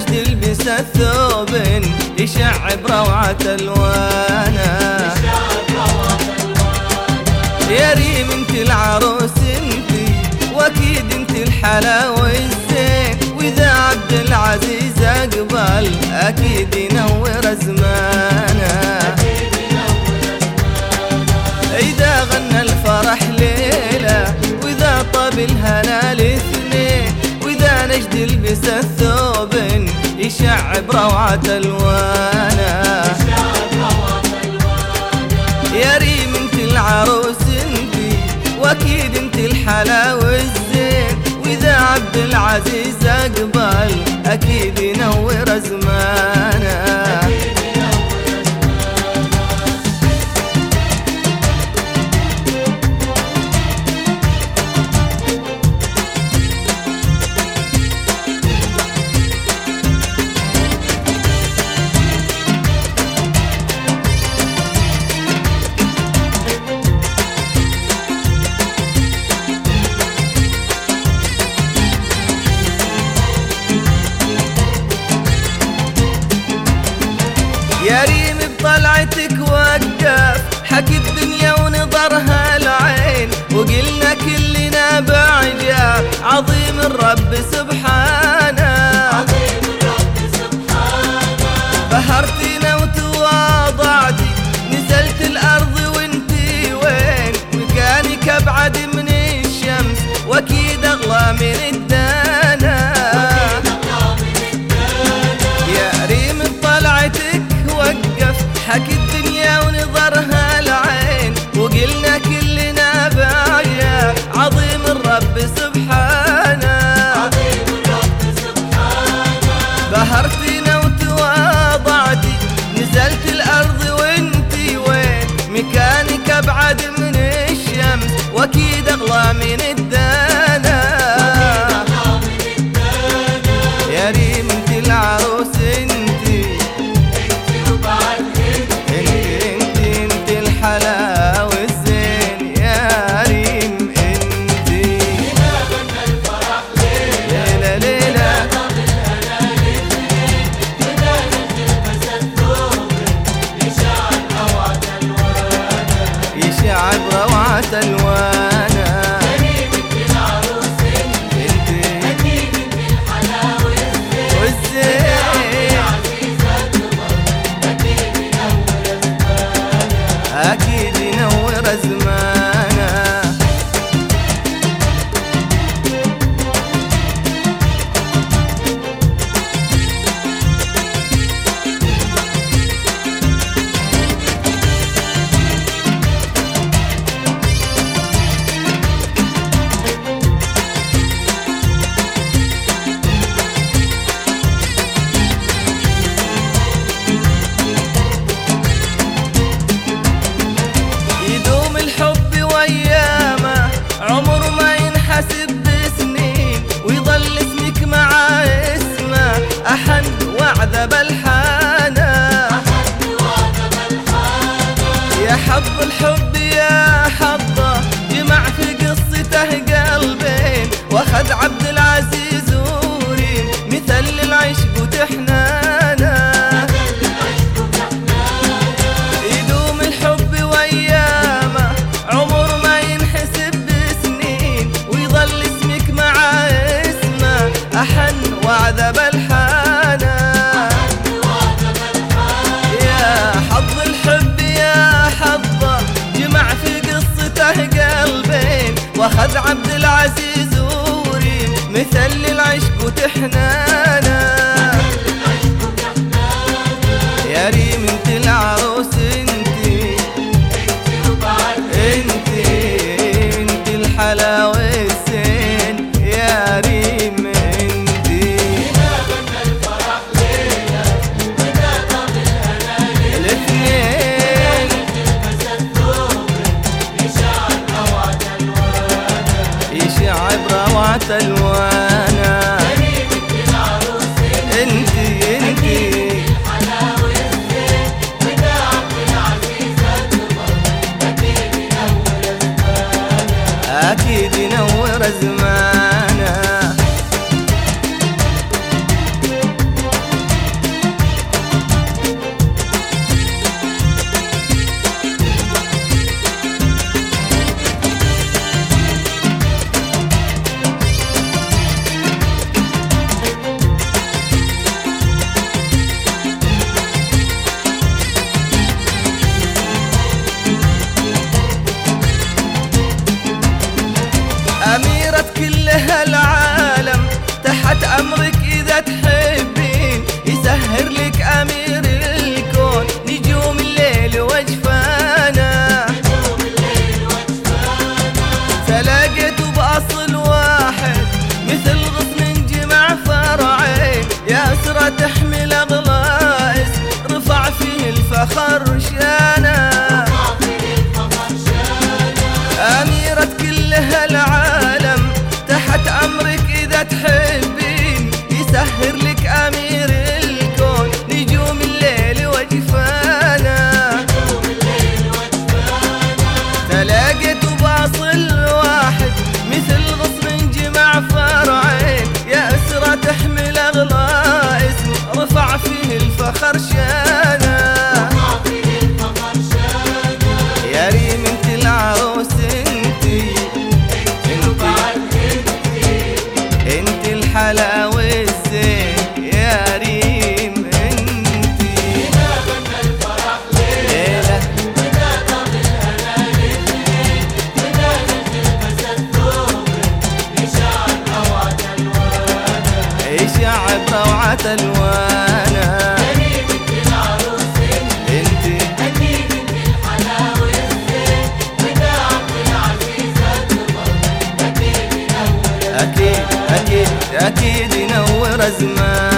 نجد البس الثوب يشع بروعة ألوانه. يا ريم انت العروس انتي، واكيد انت الحلا والزين، واذا عبد العزيز اقبل اكيد ينور زمانه. اذا غنى الفرح ليله، واذا طاب الهنا الاثنين، واذا نجد البس الثوب يشع بروعة ألوانه. يا ريم انت العروس انتي، واكيد انت الحلا والزين، واذا عبد العزيز اقبل اكيد ينور زمانه. يا ريم بطلعتك وقف حكي الدنيا ونظرها العين، وقلنا كلنا بعجاب عظيم الرب سبحانه. بهرتينا وتواضعتي، نزلت الأرض وانتي وين، مكانك أبعد من الشمس واكيد أغلى من الدانا. يا ريم بطلعتك وقف حكي الدنيا ونظرها العين، وقلنا كلنا بعجاب عظيم الرب سبحانه. بهرتينا وتواضعتي، نزلت الأرض وانتي وين، مكانك أبعد من الشمس واكيد أغلى من الدانا. يا ريم انت العروس انتي، انت الحلا والزين، يا ريم انتي. ليلة ليلة يشع بروعة ألوانه. أكيد ينور زمانه. يدوم الحب ويامه عمر ما ينحسب بسنين، ويظل اسمك مع اسمه أحن وأعذب الحانه. يا حظ الحب يا حظه، جمع في قصته قلبين، واخذ عبد العزيز وريم مثل العشق وتحنانه. يدوم الحب ويامه عمر ما ينحسب بسنين، ويظل اسمك مع اسمه أحن وأعذب الحانه. يا حظ الحب يا حظه، جمع في قصته قلبين، واخذ عبد العزيز وريم مثل العشق وتحنانه. يا ريم انت العروس انتي، انت الحلا والزين، يا ريم انتي. الاثنين يشع بروعة ألوانه. انتي أكيد ينور زمانه. روعة الوانا. انت أكيد انت الحلاوة الزين، وده عبد العزيز النظر أكيد ينور. أكيد أكيد أكيد ينور زمان.